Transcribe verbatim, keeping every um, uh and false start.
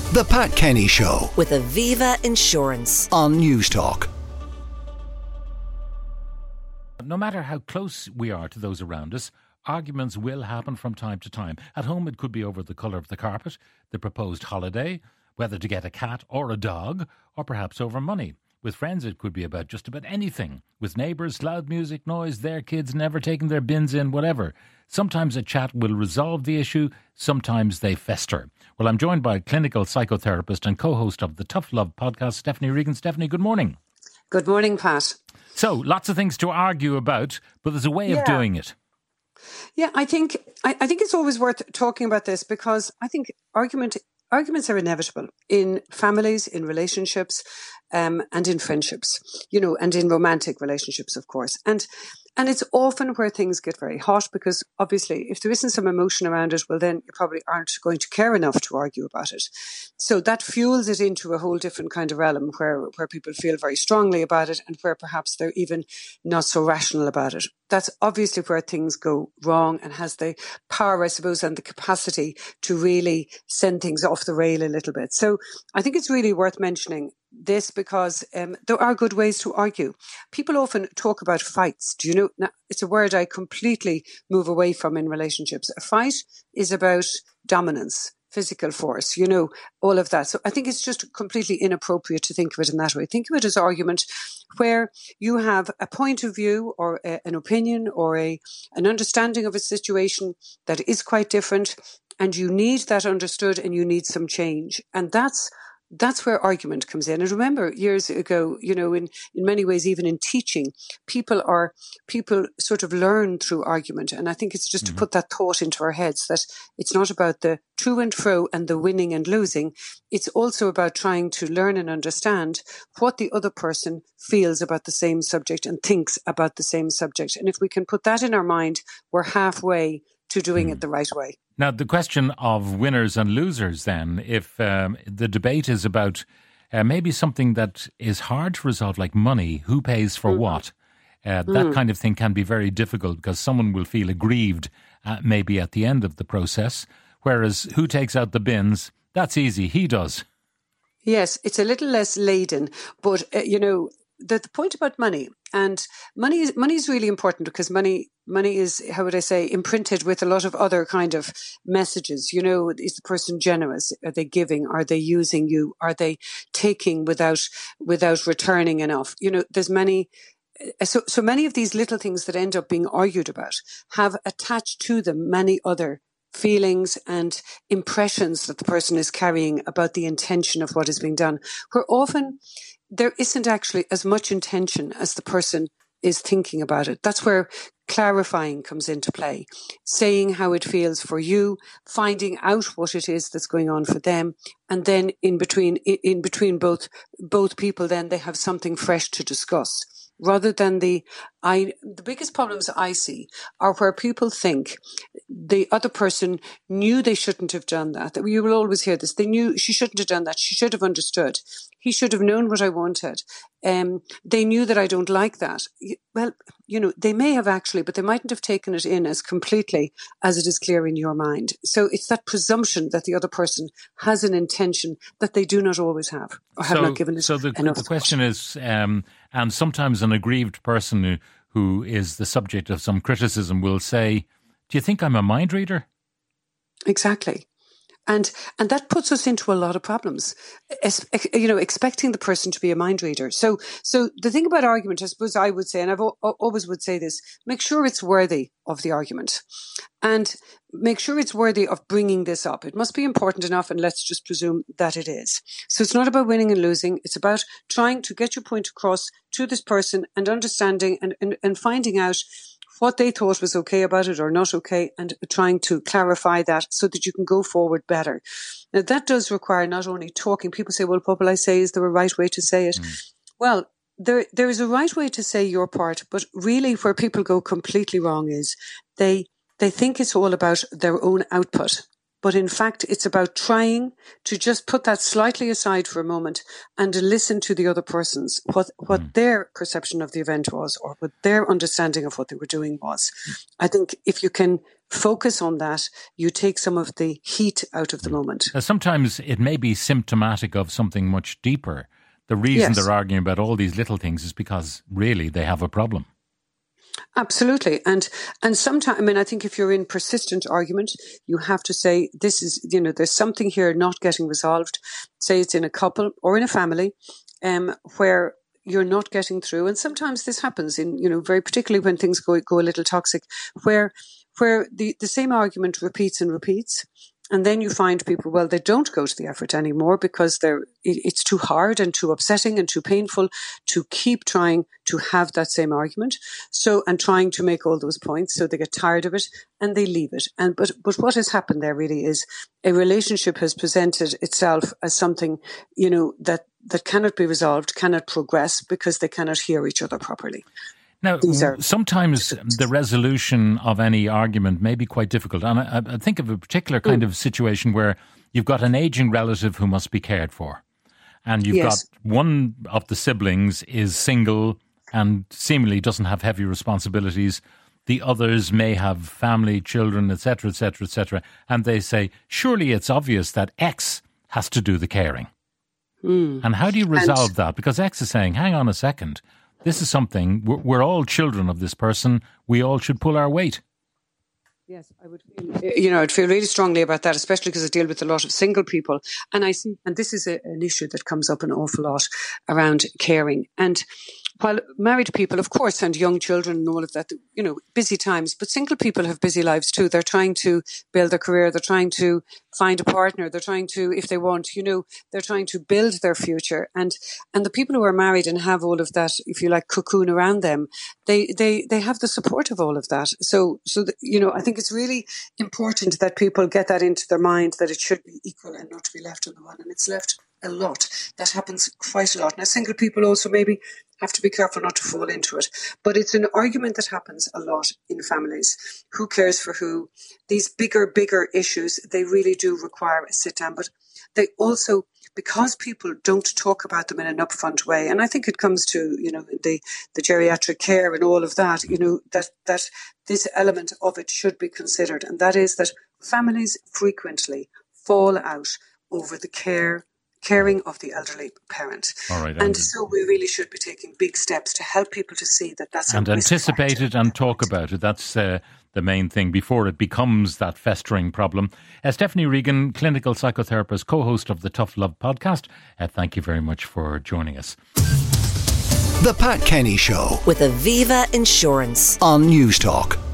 The Pat Kenny Show with Aviva Insurance on Newstalk. No matter how close we are to those around us, arguments will happen from time to time. At home, it could be over the colour of the carpet, the proposed holiday, whether to get a cat or a dog, or perhaps over money. With friends, it could be about just about anything. With neighbours, loud music, noise, their kids never taking their bins in, whatever. Sometimes a chat will resolve the issue, sometimes they fester. Well, I'm joined by clinical psychotherapist and co-host of the Tough Love podcast, Stephanie Regan. Stephanie, good morning. Good morning, Pat. So, lots of things to argue about, but there's a way yeah. of doing it. Yeah, I think I, I think it's always worth talking about this because I think argument arguments are inevitable in families, in relationships, um, and in friendships, you know, and in romantic relationships, of course. And and it's often where things get very hot because obviously if there isn't some emotion around it, well, then you probably aren't going to care enough to argue about it. So that fuels it into a whole different kind of realm where, where people feel very strongly about it and where perhaps they're even not so rational about it. That's obviously where things go wrong and has the power, I suppose, and the capacity to really send things off the rail a little bit. So I think it's really worth mentioning this because um, there are good ways to argue. People often talk about fights. Do you know? Now, it's a word I completely move away from in relationships. A fight is about dominance, physical force, you know, all of that. So I think it's just completely inappropriate to think of it in that way. Think of it as argument where you have a point of view or a, an opinion or a an understanding of a situation that is quite different and you need that understood and you need some change. And that's That's where argument comes in. And remember, years ago, you know, in, in many ways, even in teaching, people are, people sort of learn through argument. And I think it's just mm-hmm. to put that thought into our heads that it's not about the to and fro and the winning and losing. It's also about trying to learn and understand what the other person feels about the same subject and thinks about the same subject. And if we can put that in our mind, we're halfway to doing mm. it the right way. Now, the question of winners and losers then, if um, the debate is about uh, maybe something that is hard to resolve, like money, who pays for mm. what, uh, mm. that kind of thing can be very difficult because someone will feel aggrieved uh, maybe at the end of the process, whereas who takes out the bins, that's easy, he does. Yes, it's a little less laden, but, uh, you know, the, the point about money, and money is, money is really important because money money is, how would I say, imprinted with a lot of other kind of messages. You know, is the person generous? Are they giving? Are they using you? Are they taking without without returning enough? You know, there's many. So, so many of these little things that end up being argued about have attached to them many other feelings and impressions that the person is carrying about the intention of what is being done. Where often there isn't actually as much intention as the person is thinking about it. That's where clarifying comes into play, saying how it feels for you, finding out what it is that's going on for them, and then in between, in between both both people, then they have something fresh to discuss. Rather than the, I, the biggest problems I see are where people think the other person knew they shouldn't have done that. You will always hear this. They knew she shouldn't have done that. She should have understood. He should have known what I wanted. Um, they knew that I don't like that. Well, you know, they may have actually, but they mightn't have taken it in as completely as it is clear in your mind. So it's that presumption that the other person has an intention that they do not always have or have so, not given it so the, enough the question thought. is, um, and sometimes an aggrieved person who, who is the subject of some criticism will say, do you think I'm a mind reader? Exactly. And and that puts us into a lot of problems, es, you know, expecting the person to be a mind reader. So so the thing about argument, I suppose I would say, and I've o- always would say this, make sure it's worthy of the argument. And make sure it's worthy of bringing this up. It must be important enough, and let's just presume that it is. So it's not about winning and losing. It's about trying to get your point across to this person and understanding and, and, and finding out what they thought was okay about it or not okay, and trying to clarify that so that you can go forward better. Now, that does require not only talking. People say, well, what will I say? Is there a right way to say it? Mm. Well, there there is a right way to say your part, but really where people go completely wrong is they they think it's all about their own output. But in fact, it's about trying to just put that slightly aside for a moment and to listen to the other person's, what, what mm. their perception of the event was or what their understanding of what they were doing was. I think if you can focus on that, you take some of the heat out of the moment. Uh, sometimes it may be symptomatic of something much deeper. The reason Yes. they're arguing about all these little things is because really they have a problem. Absolutely. And and sometimes, I mean, I think if you're in persistent argument, you have to say, this is, you know, there's something here not getting resolved. Say it's in a couple or in a family um, where you're not getting through. And sometimes this happens in, you know, very particularly when things go go a little toxic, where where the, the same argument repeats and repeats. And then you find people, well, they don't go to the effort anymore because they're, it's too hard and too upsetting and too painful to keep trying to have that same argument. So, and trying to make all those points. So they get tired of it and they leave it. And, but, but what has happened there really is a relationship has presented itself as something, you know, that, that cannot be resolved, cannot progress because they cannot hear each other properly. Now, are- sometimes the resolution of any argument may be quite difficult. And I, I think of a particular kind mm. of situation where you've got an aging relative who must be cared for. And you've Yes. got one of the siblings is single and seemingly doesn't have heavy responsibilities. The others may have family, children, et cetera, et cetera, et cetera. And they say, surely it's obvious that X has to do the caring. Mm. And how do you resolve and- that? Because X is saying, hang on a second. This is something, we're, we're all children of this person. We all should pull our weight. Yes, I would feel, you know, I'd feel really strongly about that, especially because I deal with a lot of single people. And I see, and this is a, an issue that comes up an awful lot around caring. And while married people, of course, and young children and all of that, you know, busy times, but single people have busy lives too. They're trying to build their career. They're trying to find a partner. They're trying to, if they want, you know, they're trying to build their future. And, and the people who are married and have all of that, if you like, cocoon around them, they, they, they have the support of all of that. So, so, that, you know, I think it's really important that people get that into their mind, that it should be equal and not to be left on the one. And it's left a lot. That happens quite a lot. Now, single people also maybe have to be careful not to fall into it. But it's an argument that happens a lot in families. Who cares for who? These bigger, bigger issues, they really do require a sit down. But they also, because people don't talk about them in an upfront way, and I think it comes to, you know, the, the geriatric care and all of that, you know, that, that this element of it should be considered. And that is that families frequently fall out over the care caring of the elderly parent. All right, and, and so we really should be taking big steps to help people to see that that's and a risk anticipate factor. it and talk about it. That's uh, the main thing before it becomes that festering problem. Uh, Stephanie Regan, clinical psychotherapist, co-host of the Tough Love podcast. Uh, thank you very much for joining us. The Pat Kenny Show with Aviva Insurance on News Talk.